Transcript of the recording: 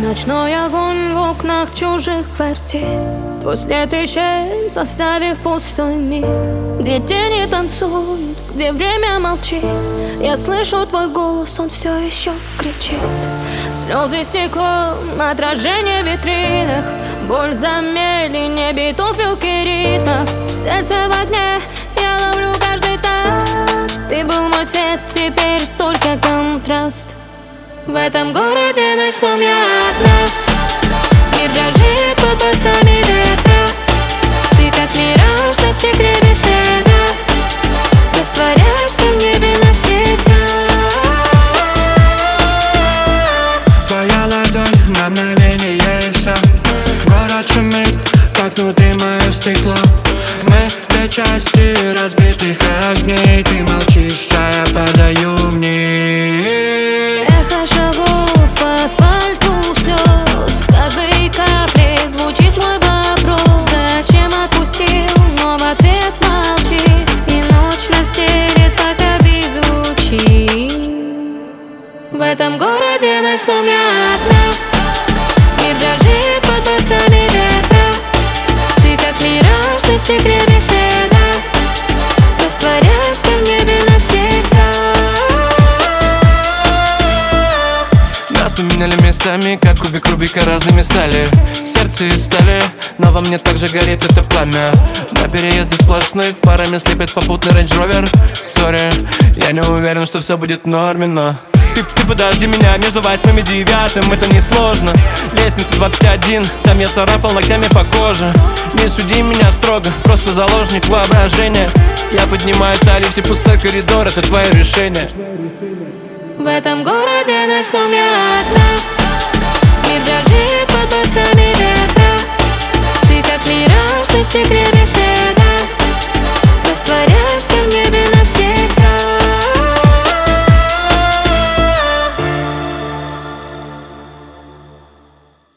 Ночной огонь в окнах чужих квартир, твой след исчез, оставив пустой мир, где тени танцуют, где время молчит. Я слышу твой голос, он все еще кричит. Слезы стеклом, отражение в витринах, боль за медленнее туфель ритмах. Сердце в огне, я ловлю каждый такт. Ты был мой свет, теперь только контраст. В этом городе ночном я одна. Мир дрожит под басами ветра. Ты как мираж на стекле без следа. Растворяешься в небе навсегда. Твоя ладонь на мгновение и все. Город шумит, как внутри мое стекло. Мы две части разбитых огней. Ты молчишь, а я падаю вниз. Эхо шагов по асфальту слез. В каждой капле звучит мой вопрос. Зачем отпустил, но в ответ молчит. И ночь настелит, пока бит звучит. В этом городе ночном я одна. Мир дрожит под басами ветра. Ты как мираж на стекле без следа. Растворяешься в небе навсегда. Нас поменяли местами, как кубик Рубика разными стали. Сердце из стали, но во мне также горит это пламя. На переезде сплошных парами слепит попутный Range Rover. Сори, я не уверен, что все будет в норме, но ты подожди меня между 8 и 9, это несложно. Лестница 21, там я царапал ногтями по коже. Не суди меня строго, просто заложник воображения. Я поднимаюсь, стали все пустой коридор, это твое решение. В этом городе ночном я одна.